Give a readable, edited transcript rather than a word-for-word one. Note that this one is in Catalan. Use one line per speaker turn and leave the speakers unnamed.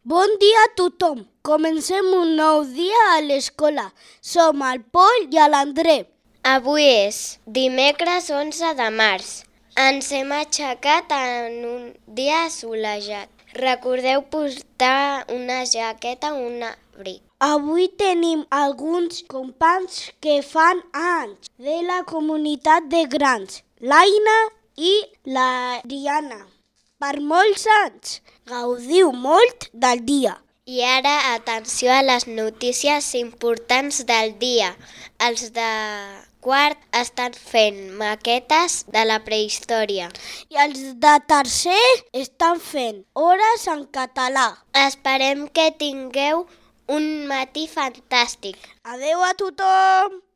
Bon dia a tothom. Comencem un nou dia a l'escola. Som el Pol i l'André.
Avui és dimecres 11 de març. Ens hem aixecat en un dia assolejat. Recordeu portar una jaqueta o un abric.
Avui tenim alguns companys que fan anys de la comunitat de grans, l'Aina i la Diana. Per molts anys. Gaudiu molt del dia.
I ara, atenció a les notícies importants del dia. Els de quart estan fent maquetes de la prehistòria.
I els de tercer estan fent hores en català.
Esperem que tingueu un matí fantàstic.
Adeu a tothom!